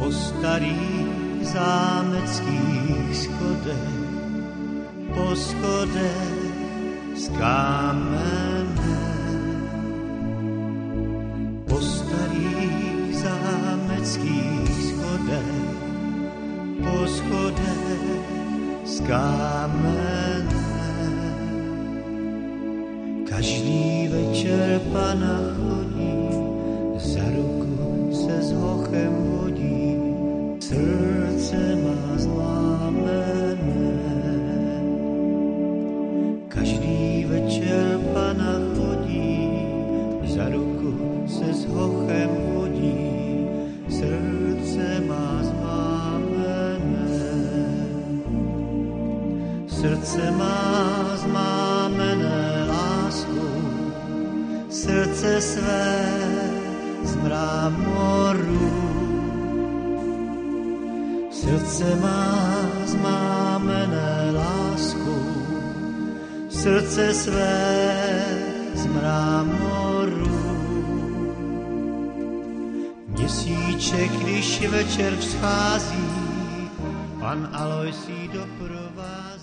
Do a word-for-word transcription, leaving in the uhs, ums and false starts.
po starých zámeckých schodech, po schodech z kamene. Po starých zámeckých schodech, po schodech z kamene. Každý večer pana chodí, za ruku se s hochem vodí, srdce má zlámené. Každý večer pana chodí, za ruku se s hochem vodí, srdce má zlámené. Srdce má zlámené lásku, srdce své z mramoru. Srdce má zmámené lásku, srdce své z mramoru. Měsíček, když večer vzchází, pan Alojsí doprovází.